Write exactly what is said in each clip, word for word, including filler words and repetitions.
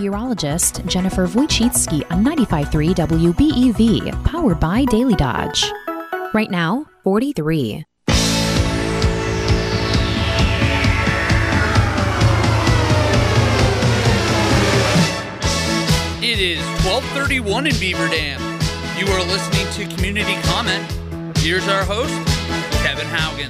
meteorologist Jennifer Wojcicki on ninety-five point three W B E V, powered by Daily Dodge. Right now, forty-three. It is twelve thirty-one in Beaver Dam. You are listening to Community Comment. Here's our host, Kevin Haugen.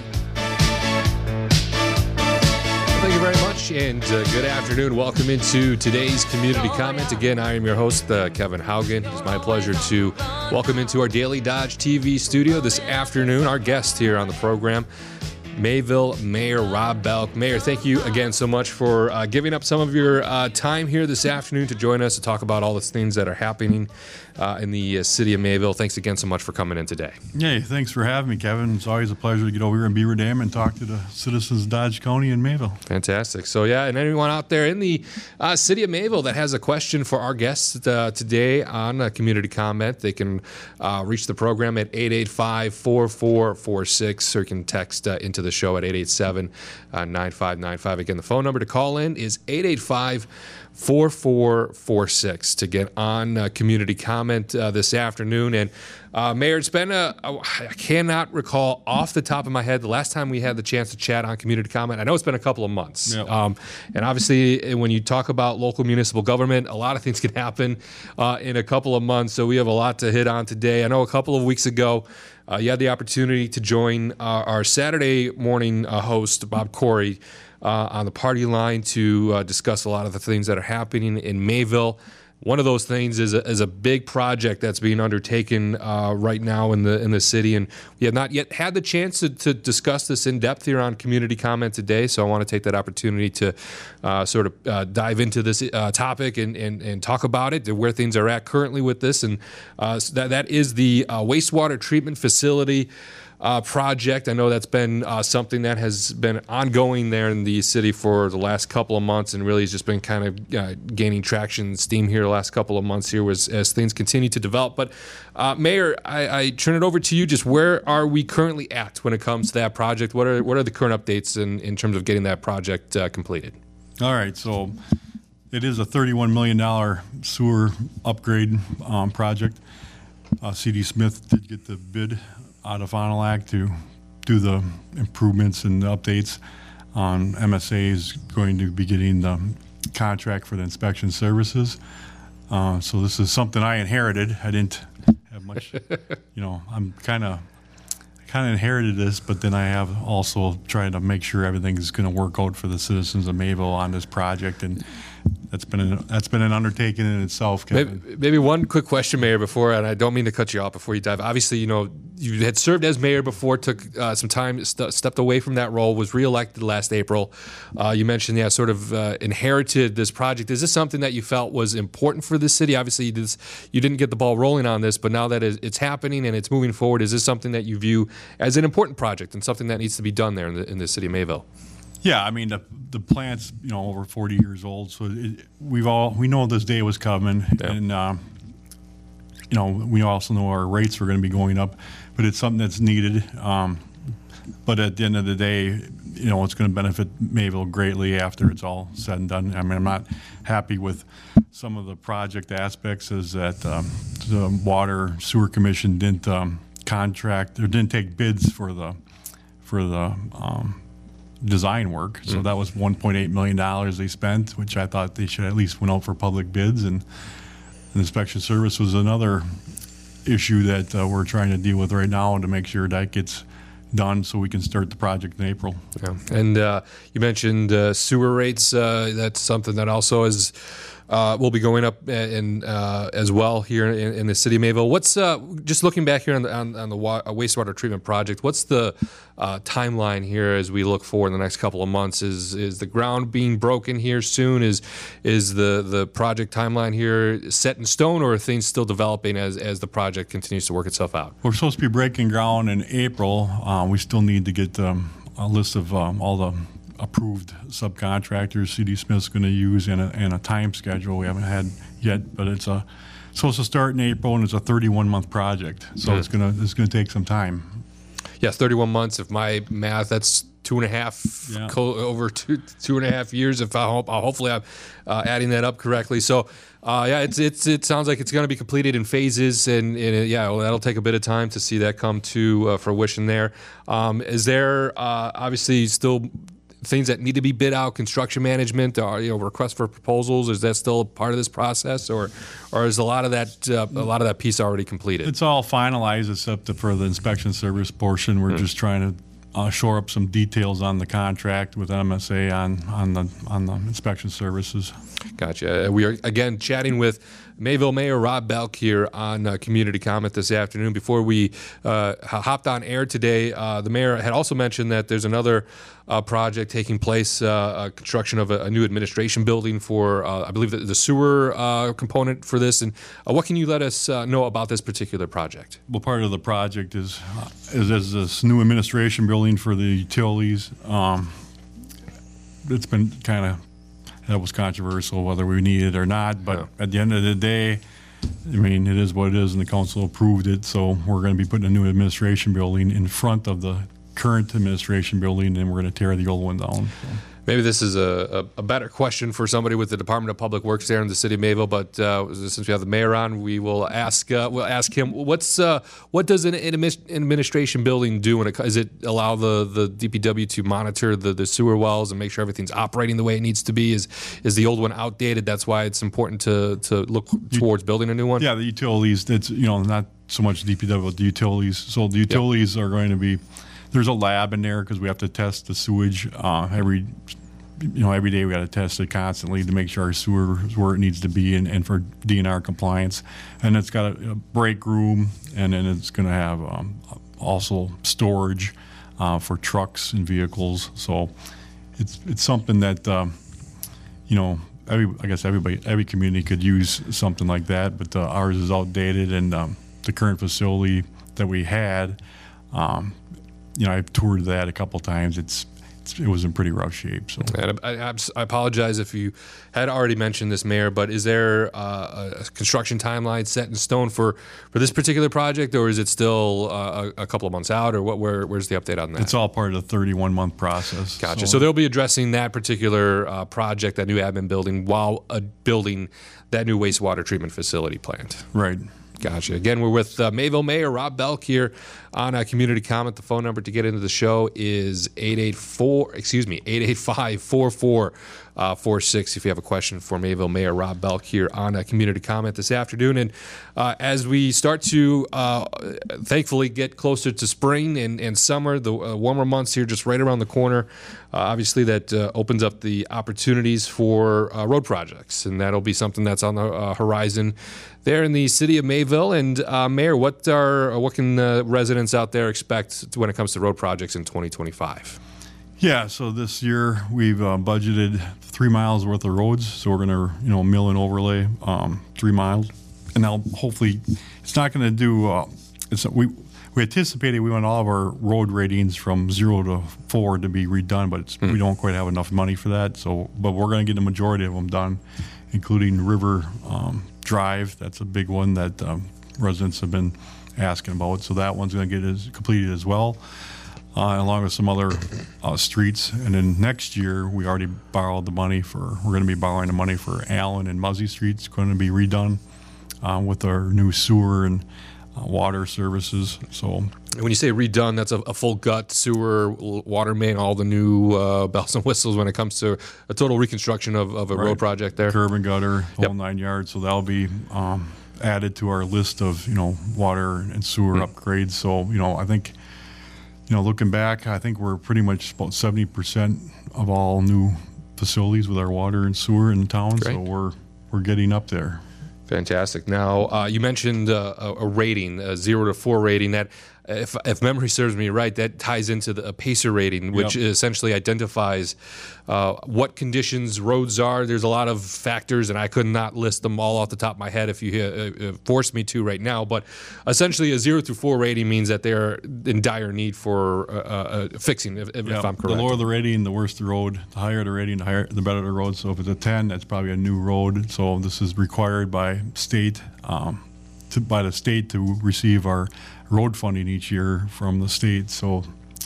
Thank you very much, and uh, good afternoon. Welcome into today's Community Comment. Again, I am your host, uh, Kevin Haugen. It's my pleasure to welcome into our Daily Dodge T V studio this afternoon our guest here on the program, Mayville Mayor Rob Belk. Mayor, thank you again so much for uh, giving up some of your uh, time here this afternoon to join us to talk about all the things that are happening uh, in the uh, city of Mayville. Thanks again so much for coming in today. Hey, thanks for having me, Kevin. It's always a pleasure to get over here in Beaver Dam and talk to the citizens of Dodge County and Mayville. Fantastic. So, yeah, and anyone out there in the uh, city of Mayville that has a question for our guests uh, today on a Community Comment, they can uh, reach the program at eight eight five, four four four six, or you can text uh, into the show at eight eight seven, nine five nine five. Again, the phone number to call in is eight eight five, four four four six to get on uh, Community Comment uh, this afternoon. And uh, Mayor, it's been a, a, I cannot recall off the top of my head the last time we had the chance to chat on Community Comment. I know it's been a couple of months. Yep. Um, and obviously, when you talk about local municipal government, a lot of things can happen uh, in a couple of months. So we have a lot to hit on today. I know a couple of weeks ago, Uh, you had the opportunity to join uh, our Saturday morning uh, host, Bob Corey, uh, on the party line to uh, discuss a lot of the things that are happening in Mayville. One of those things is a, is a big project that's being undertaken uh, right now in the in the city, and we have not yet had the chance to, to discuss this in depth here on Community Comment today. So I want to take that opportunity to uh, sort of uh, dive into this uh, topic and, and and talk about it, where things are at currently with this, and uh, so that that is the uh, wastewater treatment facility Uh, project. I know that's been uh, something that has been ongoing there in the city for the last couple of months, and really has just been kind of uh, gaining traction and steam here the last couple of months here was, as things continue to develop. But uh, Mayor, I, I turn it over to you. Just where are we currently at when it comes to that project? What are what are the current updates in, in terms of getting that project uh, completed? All right, so it is a thirty-one million dollars sewer upgrade um, project. Uh, C D Smith did get the bid out of Fond du Lac to do the improvements and the updates. Um, M S A is going to be getting the contract for the inspection services. Uh, so this is something I inherited. I didn't have much, you know, I'm kind of kind of inherited this, but then I have also tried to make sure everything is going to work out for the citizens of Mayville on this project, and that's been an, that's been an undertaking in itself, Kevin. Maybe, maybe one quick question, Mayor, before, and I don't mean to cut you off before you dive. Obviously, you know, you had served as mayor before, took uh, some time, st- stepped away from that role, was reelected last April. Uh, you mentioned, yeah, sort of uh, inherited this project. Is this something that you felt was important for the city? Obviously, you, did, you didn't get the ball rolling on this, but now that it's happening and it's moving forward, is this something that you view as an important project and something that needs to be done there in the, in the city of Mayville? Yeah, I mean the the plant's you know over forty years old, so it, we've all we know this day was coming, yeah. and uh, you know we also know our rates are going to be going up, but it's something that's needed. Um, but at the end of the day, you know it's going to benefit Mayville greatly after it's all said and done. I mean, I'm not happy with some of the project aspects, is that um, the Water Sewer Commission didn't um, contract or didn't take bids for the for the um, design work. So mm. that was one point eight million dollars they spent, which I thought they should at least went out for public bids. And the inspection service was another issue that uh, we're trying to deal with right now to make sure that gets done so we can start the project in April. Yeah. And uh, you mentioned uh, sewer rates. Uh, that's something that also is uh, will be going up in, uh, as well here in, in the city of Mayville. What's uh, just looking back here on the, on, on the wa- wastewater treatment project? What's the uh, timeline here as we look forward in the next couple of months? Is is the ground being broken here soon? Is is the, the project timeline here set in stone, or are things still developing as as the project continues to work itself out? We're supposed to be breaking ground in April. Uh, we still need to get um, a list of um, all the approved subcontractors C D Smith's going to use and a, and a time schedule we haven't had yet, but it's a supposed to start in April, and it's a thirty-one month project, so mm. it's gonna it's gonna take some time. Yeah, thirty-one months. If my math, that's two and a half, Yeah. co- over two two and a half years. If I hope, uh, hopefully I'm uh, adding that up correctly. So, uh, yeah, it's it's it sounds like it's going to be completed in phases, and, and it, yeah, well, that'll take a bit of time to see that come to uh, fruition. There um, is there uh, obviously still things that need to be bid out, construction management, or you know, requests for proposals. Is that still part of this process, or or is a lot of that uh, a lot of that piece already completed? It's all finalized except for the inspection service portion. We're mm-hmm. just trying to uh, shore up some details on the contract with M S A on on the on the inspection services. Gotcha. We are again chatting with Mayville Mayor Rob Belk here on uh, Community Comment this afternoon. Before we uh, hopped on air today, uh, the mayor had also mentioned that there's another uh, project taking place, uh, a construction of a, a new administration building for, uh, I believe, the, the sewer uh, component for this. And uh, what can you let us uh, know about this particular project? Well, part of the project is uh, is, is this new administration building for the utilities. Um, it's been kind of That was controversial whether we need it or not, but yeah. At the end of the day, I mean, it is what it is, and the council approved it, so we're going to be putting a new administration building in front of the current administration building, and we're going to tear the old one down. So. Maybe this is a, a, a better question for somebody with the Department of Public Works there in the city of Mayville, but uh, since we have the mayor on, we will ask uh, we'll ask him what's uh, what does an administration building do? When it, does it allow the, the D P W to monitor the, the sewer wells and make sure everything's operating the way it needs to be? Is is the old one outdated? That's why it's important to to look towards building a new one. Yeah, the utilities. That's you know not so much D P W, but the utilities. So the utilities yep. are going to be. There's a lab in there because we have to test the sewage uh, every, you know, every day. We got to test it constantly to make sure our sewer is where it needs to be, and, and for D N R compliance. And it's got a, a break room, and then it's going to have um, also storage uh, for trucks and vehicles. So it's it's something that um, you know, every I guess everybody every community could use something like that. But uh, ours is outdated, and um, the current facility that we had. Um, You know, I've toured that a couple times. It's, it's it was in pretty rough shape. So, and I, I, I apologize if you had already mentioned this, Mayor. But is there uh, a construction timeline set in stone for, for this particular project, or is it still uh, a, a couple of months out, or what? Where, where's the update on that? It's all part of the thirty-one month process. Gotcha. So, so they'll be addressing that particular uh, project, that new admin building, while uh, building that new wastewater treatment facility plant. Right. Gotcha. Again, we're with uh, Mayville Mayor Rob Belk here on uh, Community Comment. The phone number to get into the show is eight eight four, excuse me, eight eight five, four four four six. If you have a question for Mayville Mayor Rob Belk here on uh, Community Comment this afternoon. And uh, as we start to uh, thankfully get closer to spring and, and summer, the uh, warmer months here just right around the corner, uh, obviously that uh, opens up the opportunities for uh, road projects. And that'll be something that's on the uh, horizon there in the city of Mayville. And uh, Mayor, what are what can uh, residents out there expect when it comes to road projects in twenty twenty-five? Yeah, so this year we've uh, budgeted three miles worth of roads. So we're going to, you know, mill and overlay um, three miles, and now hopefully it's not going to do. Uh, it's we we anticipated we want all of our road ratings from zero to four to be redone, but it's, mm. we don't quite have enough money for that. So, but we're going to get the majority of them done, including River um, Drive. That's a big one that um, residents have been asking about. So that one's going to get as, completed as well, uh, along with some other uh, streets. And then next year, we already borrowed the money for, we're going to be borrowing the money for Allen and Muzzy Streets, going to be redone uh, with our new sewer and uh, water services. So when you say redone, that's a, a full gut sewer, water main, all the new uh, bells and whistles when it comes to a total reconstruction of, of a right. road project there. Curb and gutter, whole yep. nine yards. So that'll be um, added to our list of, you know, water and sewer mm. upgrades. So, you know, I think, you know, looking back, I think we're pretty much about seventy percent of all new facilities with our water and sewer in town. Great. So we're we're getting up there. Fantastic. Now, uh, you mentioned uh, a, a rating, a zero to four rating. That, if, if memory serves me right, that ties into the a PACER rating, which yep. essentially identifies uh, what conditions roads are. There's a lot of factors, and I could not list them all off the top of my head if you uh, uh, forced me to right now. But essentially, a zero through four rating means that they're in dire need for uh, uh, fixing, if, if yep. I'm correct. The lower the rating, the worse the road. The higher the rating, the higher, the better the road. So if it's a ten, that's probably a new road. So this is required by state, um, to, by the state to receive our road funding each year from the state. So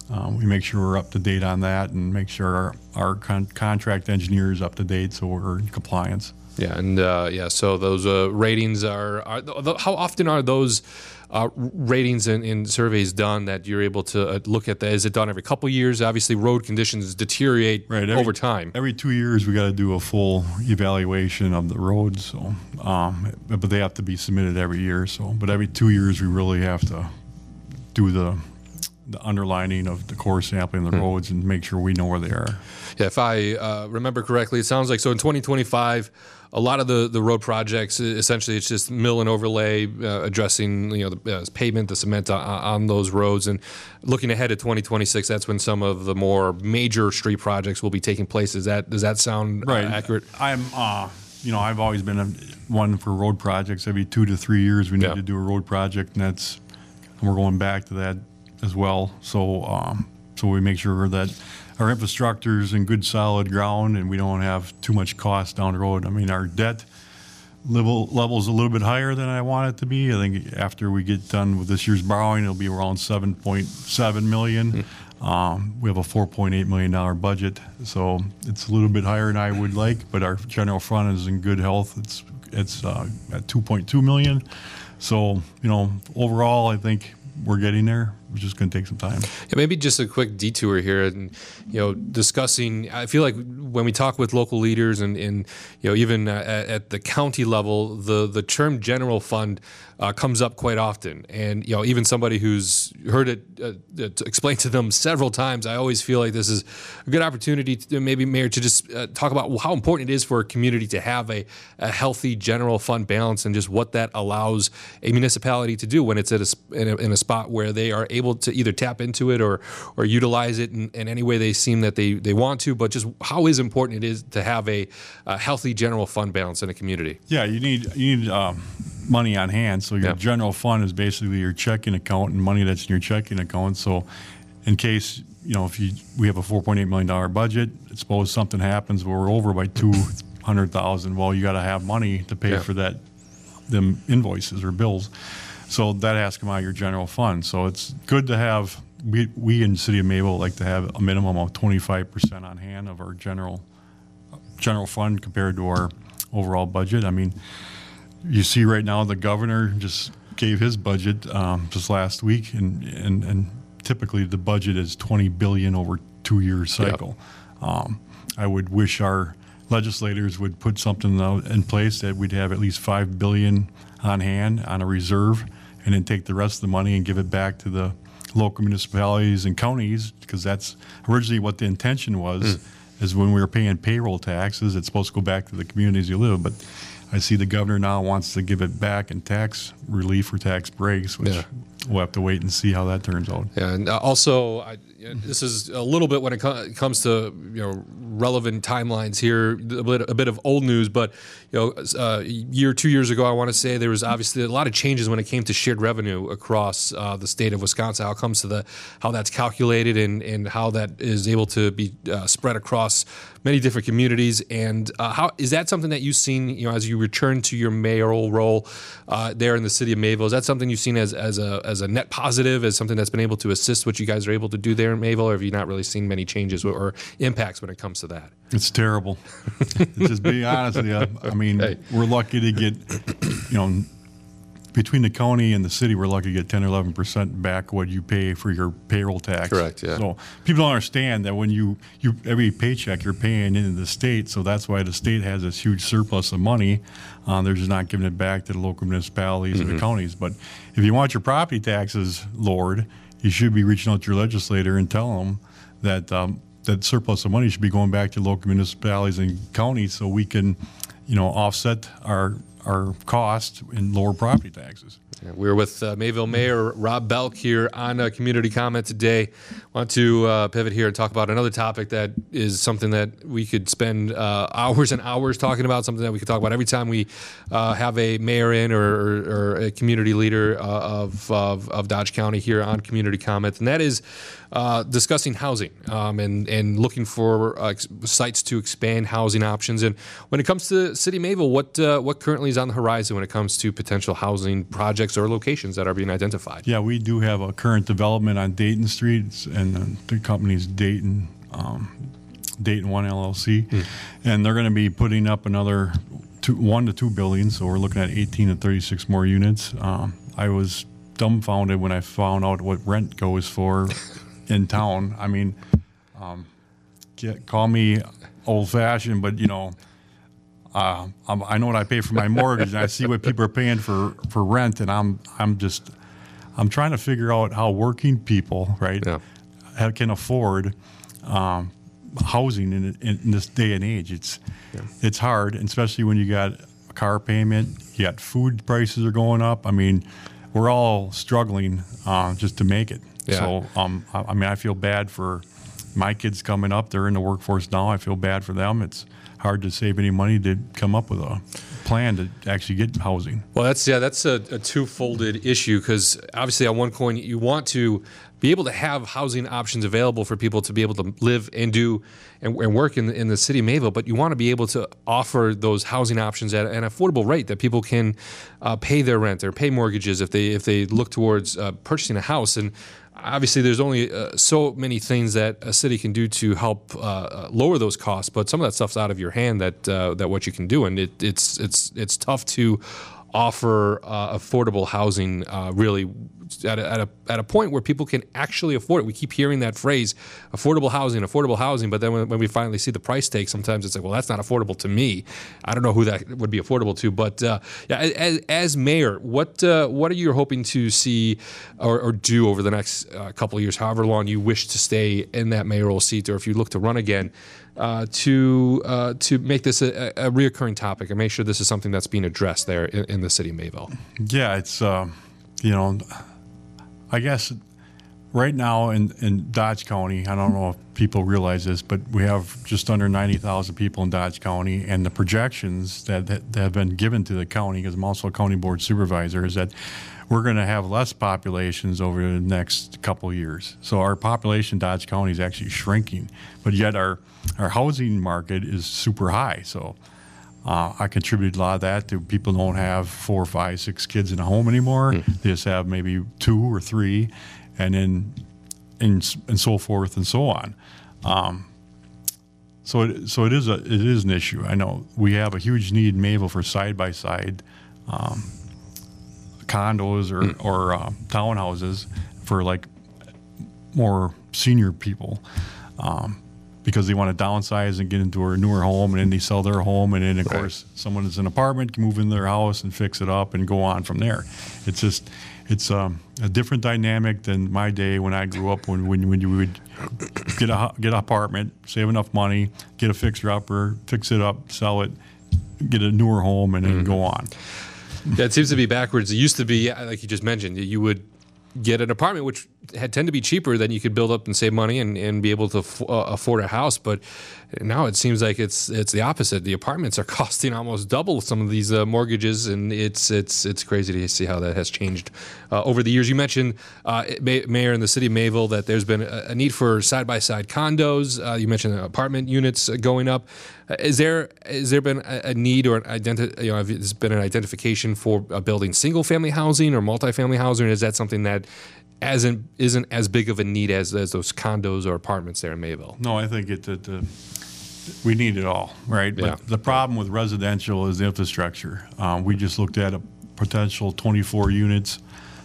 Um, we make sure we're up to date on that and make sure our, our con- contract engineer is up to date so we're in compliance. Yeah, and uh, yeah, so those uh, ratings are, are th- how often are those uh, ratings and, and surveys done that you're able to uh, look at that? Is it done every couple years? Obviously, road conditions deteriorate right, every, over time. Every two years, we got to do a full evaluation of the roads. So, um, but they have to be submitted every year. So, but every two years, we really have to do the the underlining of the core sampling of the mm. roads and make sure we know where they are. Yeah, if I uh, remember correctly, it sounds like so in twenty twenty-five. A lot of the, the road projects, essentially, it's just mill and overlay, uh, addressing you know the uh, pavement, the cement on, on those roads, and looking ahead at twenty twenty-six. That's when some of the more major street projects will be taking place. Is that does that sound right. uh, accurate? I'm, uh, you know, I've always been a, one for road projects. Every two to three years, we need yeah. to do a road project, and that's and we're going back to that as well. So, um, so we make sure that our infrastructure is in good solid ground and we don't have too much cost down the road. I mean, our debt level level is a little bit higher than I want it to be. I think after we get done with this year's borrowing, it'll be around seven point seven million dollars. Mm-hmm. Um, we have a four point eight million dollars budget, so it's a little bit higher than I would like, but our general fund is in good health. It's it's uh, at two point two million dollars. So, you know, overall, I think we're getting there. It's just going to take some time. Yeah, maybe just a quick detour here, and you know, discussing. I feel like when we talk with local leaders, and, and you know, even uh, at, at the county level, the the term general fund uh, comes up quite often. And you know, even somebody who's heard it uh, to explain to them several times, I always feel like this is a good opportunity, to, maybe Mayor, to just uh, talk about how important it is for a community to have a, a healthy general fund balance, and just what that allows a municipality to do when it's at a in a, in a spot where they are able able to either tap into it or or utilize it in, in any way they seem that they, they want to, but just how is important it is to have a, a healthy general fund balance in a community. Yeah, you need you need um, money on hand. So your yeah. general fund is basically your checking account and money that's in your checking account. So in case, you know, if you we have a four point eight million dollars budget, suppose something happens where we're over by two hundred thousand dollars, well, you got to have money to pay yeah. for that, them invoices or bills. So that has to come out of your general fund. So it's good to have, we, we in the city of Mayville like to have a minimum of twenty-five percent on hand of our general general fund compared to our overall budget. I mean, you see right now the governor just gave his budget um, just last week, and, and, and typically the budget is twenty billion dollars over two year cycle. Yep. Um, I would wish our legislators would put something in place that we'd have at least five billion dollars on hand on a reserve, and then take the rest of the money and give it back to the local municipalities and counties, because that's originally what the intention was. Mm. Is when we were paying payroll taxes, it's supposed to go back to the communities you live. But I see the governor now wants to give it back in tax relief or tax breaks, which yeah. we'll have to wait and see how that turns out. Yeah, and also, I, this is a little bit when it co- comes to you know relevant timelines here, a bit, a bit of old news, but you know, uh, a year, two years ago, I want to say there was obviously a lot of changes when it came to shared revenue across uh, the state of Wisconsin. How it comes to the how that's calculated and, and how that is able to be uh, spread across many different communities. And uh, how is that something that you've seen, you know, as you return to your mayoral role uh, there in the city of Mayville? Is that something you've seen as as a as a net positive, as something that's been able to assist what you guys are able to do there in Mayville, or have you not really seen many changes or impacts when it comes to that? It's terrible. Just being honest with you. I mean, hey. We're lucky to get, you know, between the county and the city, we're lucky to get ten or eleven percent back what you pay for your payroll tax. Correct, yeah. So people don't understand that when you, you every paycheck you're paying into the state, so that's why the state has this huge surplus of money. Um, they're just not giving it back to the local municipalities mm-hmm. and the counties. But if you want your property taxes lowered, you should be reaching out to your legislator and telling them that um, that surplus of money should be going back to local municipalities and counties, so we can, you know, offset our our cost and lower property taxes. Yeah, we're with uh, Mayville Mayor Rob Belk here on a Community Comment today. I want to uh, pivot here and talk about another topic that is something that we could spend uh, hours and hours talking about, something that we could talk about every time we uh, have a mayor in or, or, or a community leader uh, of, of, of Dodge County here on Community Comment, and that is uh, discussing housing um, and, and looking for uh, sites to expand housing options. And when it comes to City of Mayville, what, uh, what currently currently is on the horizon when it comes to potential housing projects or locations that are being identified? Yeah, we do have a current development on Dayton Street, and the, the company's Dayton, um, Dayton One L L C, mm. and they're going to be putting up another two, one to two buildings. So we're looking at eighteen to thirty-six more units. Um, I was dumbfounded when I found out what rent goes for in town. I mean, um, get, call me old-fashioned, but you know. Uh, I'm, I know what I pay for my mortgage, and I see what people are paying for, for rent, and I'm I'm just I'm trying to figure out how working people, right, yeah. have, can afford um, housing in, in, in this day and age. It's yeah. it's hard, especially when you got a car payment, you got food prices are going up. I mean, we're all struggling uh, just to make it. Yeah. So um, I, I mean, I feel bad for my kids coming up. They're in the workforce now. I feel bad for them. It's hard to save any money to come up with a plan to actually get housing. Well, that's yeah, that's a, a two-folded issue, because obviously on one coin you want to be able to have housing options available for people to be able to live and do and, and work in the, in the city of Mayville, but you want to be able to offer those housing options at an affordable rate that people can uh, pay their rent or pay mortgages if they if they look towards uh, purchasing a house. And obviously, there's only uh, so many things that a city can do to help uh, lower those costs, but some of that stuff's out of your hand. That uh, that what you can do, and it, it's it's it's tough to offer uh, affordable housing uh, really at a, at a at a point where people can actually afford it. We keep hearing that phrase, affordable housing, affordable housing, but then when, when we finally see the price tag, sometimes it's like, well, that's not affordable to me. I don't know who that would be affordable to. But uh, yeah, as, as mayor, what uh, what are you hoping to see or, or do over the next uh, couple of years, however long you wish to stay in that mayoral seat, or if you look to run again, uh, to uh, to make this a, a reoccurring topic and make sure this is something that's being addressed there in, in the city of Mayville? Yeah, it's uh, you know. I guess right now in, in Dodge County, I don't know if people realize this, but we have just under ninety thousand people in Dodge County, and the projections that, that, that have been given to the county, because I'm also a county board supervisor, is that we're going to have less populations over the next couple of years. So our population in Dodge County is actually shrinking, but yet our, our housing market is super high. So Uh, I contribute a lot of that to people don't have four, five, six kids in a home anymore. Mm. They just have maybe two or three, and then and, and so forth and so on. Um, so it, so it is a it is an issue. I know we have a huge need in Mayville for side by side condos or mm. or uh, townhouses for like more senior people. Um, because they want to downsize and get into a newer home, and then they sell their home, and then, of right. course, someone that's in an apartment can move into their house and fix it up and go on from there. It's just, it's um, a different dynamic than my day when I grew up, when when, when you would get a get an apartment, save enough money, get a fixer-upper, fix it up, sell it, get a newer home, and then mm-hmm. go on. Yeah, it seems to be backwards. It used to be, like you just mentioned, you would get an apartment, which had tend to be cheaper, then you could build up and save money and, and be able to f- uh, afford a house. But now it seems like it's it's the opposite. The apartments are costing almost double some of these uh, mortgages, and it's it's it's crazy to see how that has changed uh, over the years. You mentioned, uh, May- Mayor, in the city of Mayville, that there's been a, a need for side-by-side condos. Uh, you mentioned apartment units going up. Uh, is there is there been a, a need or an identi- you know, has been an identification for uh, building single-family housing or multifamily housing? Or is that something that as in, isn't as big of a need as, as those condos or apartments there in Mayville? No, I think it, it uh, we need it all, right? Yeah. But the problem with residential is the infrastructure. Um, we just looked at a potential twenty-four units,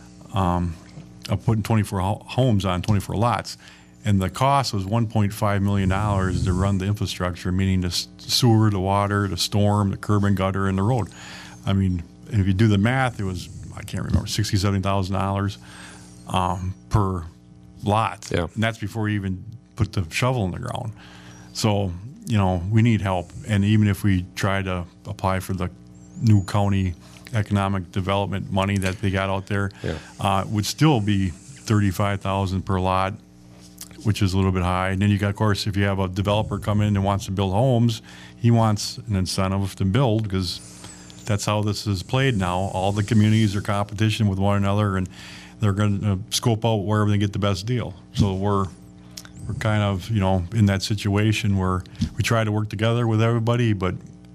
um, of putting twenty-four ho- homes on twenty-four lots, and the cost was one point five million dollars to run the infrastructure, meaning the sewer, the water, the storm, the curb and gutter, and the road. I mean, if you do the math, it was, I can't remember, sixty thousand dollars, seventy thousand dollars um, per lot. Yeah. And that's before you even put the shovel in the ground. So, you know, we need help. And even if we try to apply for the new county economic development money that they got out there, yeah. uh, would still be thirty-five thousand dollars per lot, which is a little bit high. And then you got, of course, if you have a developer come in and wants to build homes, he wants an incentive to build, because that's how this is played now. All the communities are competition with one another, and they're going to scope out wherever they get the best deal. So we're we're kind of, you know, in that situation where we try to work together with everybody, but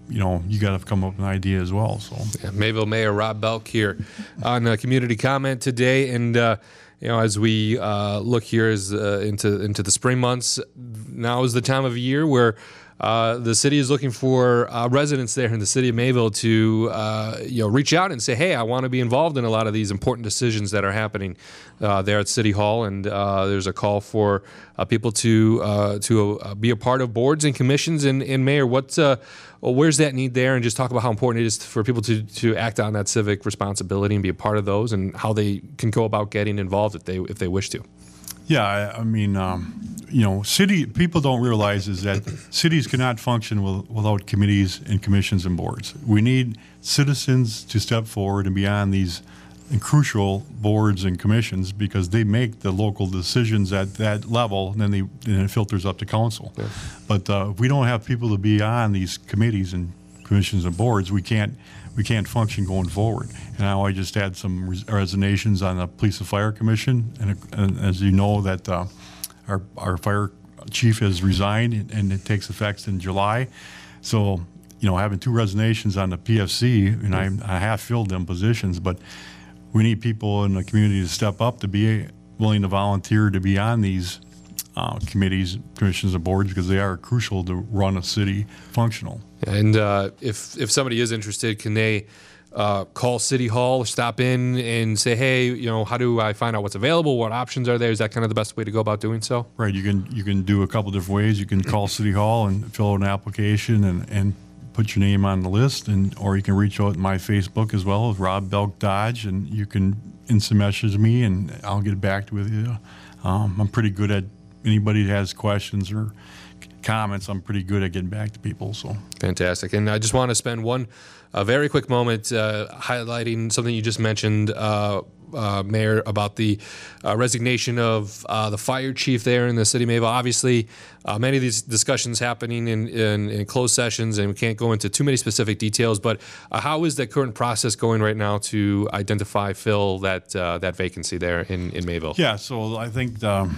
you know, you got to come up with an idea as well. So yeah, Mayville Mayor Rob Belk here on uh, Community Comment today, and uh, you know, as we uh, look here as uh, into into the spring months, now is the time of year where Uh, the city is looking for uh, residents there in the city of Mayville to, uh, you know, reach out and say, hey, I want to be involved in a lot of these important decisions that are happening uh, there at City Hall. And uh, there's a call for uh, people to uh, to uh, be a part of boards and commissions. And, and Mayor, what, uh, where's that need there? And just talk about how important it is for people to, to act on that civic responsibility and be a part of those, and how they can go about getting involved if they if they wish to. Yeah, I, I mean, um, you know, city people don't realize is that cities cannot function with, without committees and commissions and boards. We need citizens to step forward and be on these crucial boards and commissions, because they make the local decisions at that level, and then they and it filters up to council. Yeah. But uh, if we don't have people to be on these committees and commissions and boards, we can't we can't function going forward. And now I just had some res- resignations on the Police and Fire Commission, and, and as you know, that uh, our our fire chief has resigned, and it takes effect in July. So, you know, having two resignations on the P F C, and I, I have filled them positions, but we need people in the community to step up, to be willing to volunteer to be on these uh, committees, commissions, and boards, because they are crucial to run a city functional. And uh, if if somebody is interested, can they uh, call City Hall, stop in and say, hey, you know, how do I find out what's available? What options are there? Is that kind of the best way to go about doing so? Right. You can you can do a couple different ways. You can call City Hall and fill out an application and, and put your name on the list, and or you can reach out to my Facebook as well, as Rob Belk Dodge, and you can instant message me, and I'll get back with you. Um, I'm pretty good at anybody that has questions or comments. I'm pretty good at getting back to people. So fantastic. And I just want to spend one a very quick moment uh, highlighting something you just mentioned, uh, uh, Mayor, about the uh, resignation of uh, the fire chief there in the city of Mayville. Obviously, uh, many of these discussions happening in, in, in closed sessions, and we can't go into too many specific details, but uh, how is the current process going right now to identify, fill that uh, that vacancy there in, in Mayville? Yeah, so I think um,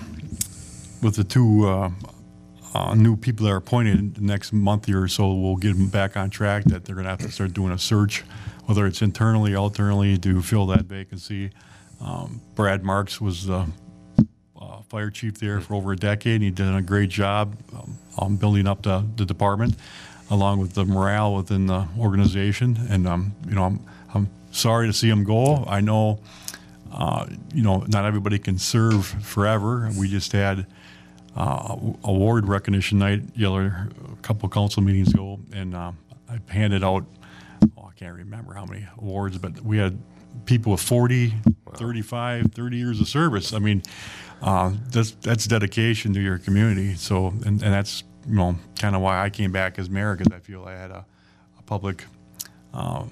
with the two uh, uh, new people that are appointed the next month or so, we'll get them back on track, that they're going to have to start doing a search, whether it's internally or externally, to fill that vacancy. Um, Brad Marks was the uh, fire chief there for over a decade, and he did a great job um, on building up the, the department, along with the morale within the organization. And um, you know, I'm, I'm sorry to see him go. I know, uh, you know, not everybody can serve forever. We just had uh, award recognition night yellow, a couple of council meetings ago, and uh, I handed out, oh, I can't remember how many awards, but we had people with forty, wow. thirty-five, thirty years of service. I mean, uh, that's that's dedication to your community. So, and, and that's, you know, kind of why I came back as mayor, because I feel I had a, a public uh,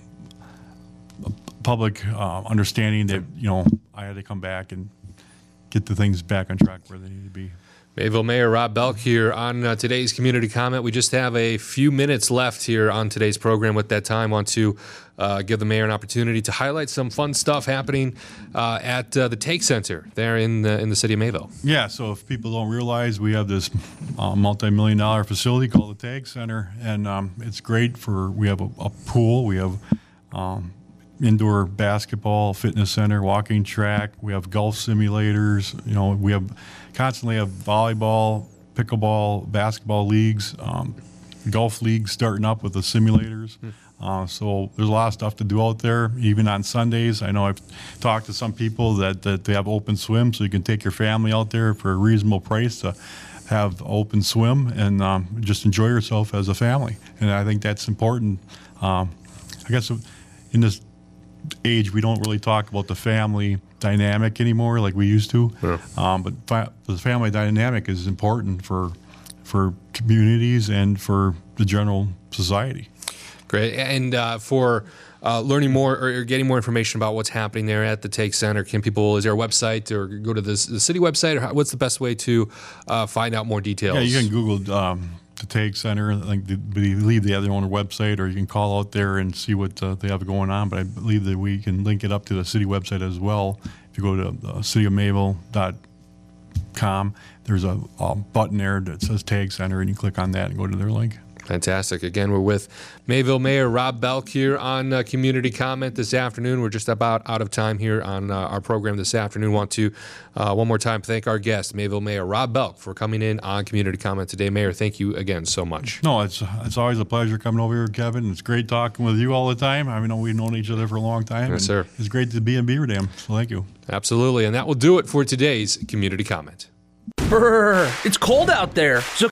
a public uh, understanding that, you know, I had to come back and get the things back on track where they need to be. Mayville Mayor Rob Belk here on uh, today's Community Comment. We just have a few minutes left here on today's program. With that time, I want to uh, give the mayor an opportunity to highlight some fun stuff happening uh, at uh, the Take Center there in the, in the city of Mayville. Yeah, so if people don't realize, we have this uh, multi-million dollar facility called the Take Center, and um, it's great for, we have a, a pool, we have um, indoor basketball, fitness center, walking track. We have golf simulators. You know, we have constantly have volleyball, pickleball, basketball leagues, um, golf leagues starting up with the simulators. Uh, so there's a lot of stuff to do out there, even on Sundays. I know I've talked to some people that, that they have open swim, so you can take your family out there for a reasonable price to have open swim and um, just enjoy yourself as a family. And I think that's important. Um, I guess in this age, we don't really talk about the family dynamic anymore like we used to. Yeah. Um, but fi- the family dynamic is important for for communities and for the general society. Great. And uh, for uh, learning more or getting more information about what's happening there at the Take Center, can people, is there a website, or go to the, the city website, or how, what's the best way to uh, find out more details? Yeah, you can Google um, the Take Center. I think they believe they have their own website, or you can call out there and see what uh, they have going on. But I believe that we can link it up to the city website as well. If you go to uh, city of mayville dot com, there's a, a button there that says Take Center, and you click on that and go to their link. Fantastic. Again, we're with Mayville Mayor Rob Belk here on uh, Community Comment this afternoon. We're just about out of time here on uh, our program this afternoon. Want to, uh, one more time, thank our guest, Mayville Mayor Rob Belk, for coming in on Community Comment today. Mayor, thank you again so much. No, it's it's always a pleasure coming over here, Kevin. It's great talking with you all the time. I know we've known each other for a long time. Yes, sir. It's great to be in Beaver Dam, so thank you. Absolutely. And that will do it for today's Community Comment. Brr, it's cold out there, so